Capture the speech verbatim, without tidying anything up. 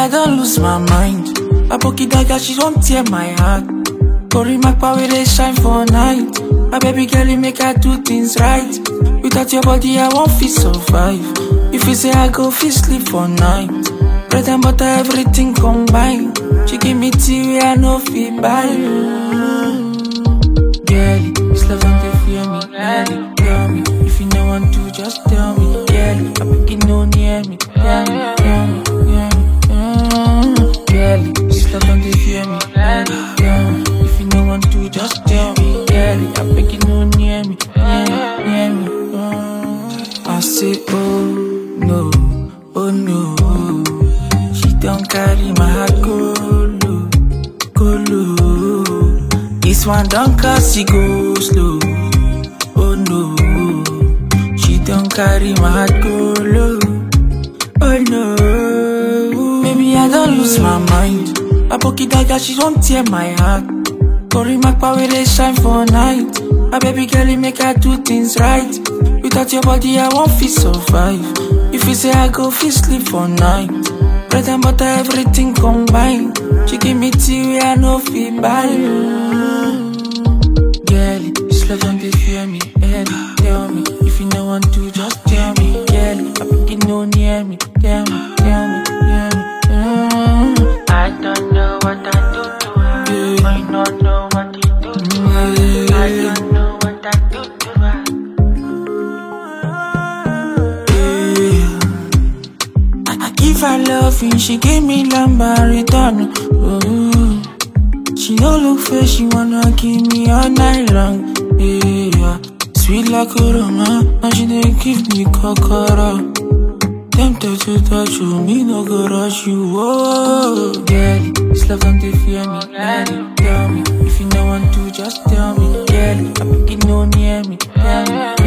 I don't lose my mind. A Poki dagger, she don't tear my heart. Kori Makpa where they shine for night. My baby girl, you make her do things right. Without your body, I won't feel survive. If you say I go, feel sleep for night. Bread and butter, everything combined. She give me tea where I know feel buy. Girlie, this love don't they fear me. Girlie, tell me if you no want to, just tell me. Girlie, I make it no near me. Tell me, tell me, tell me. Girlie, this love don't they fear me. Girlie, tell me if you no want to, just tell me. Girlie, I make it no near me, near me, near me. I say, oh no, oh no. She don't carry my heart, go low, go low. This one don't cause she go slow. Oh no, she don't carry my heart, go low. Oh no, maybe I don't lose my mind. A Poki dagger, she don't tear my heart. Kori Makpa where they shine for night. My baby girl, you make her do things right. Without your body, I won't feel survive. If you say I go, feel sleep for night. Bread and butter, everything combined. She give me tea where I know feel buy. Girlie, this love don't they fear me. Girlie, tell me if you no want to, just tell me. Girlie, I think you know near me. Tell me, tell me, tell me. Mm. I don't know what I do to her. Yeah. I don't know what you do to her. Yeah. I don't know what I do to her. Yeah. I, I give her loving, she give me lamba return. Oh. She no look fair, she wanna give me all night long. Yeah, sweet like aroma, and she dey give me kokoro. Tempted to touch you, me no go rush you. Oh, girlie, this love don't they fear me. Girlie, tell me if you no want to, just tell me. Girlie, I make it no near me. Tell me.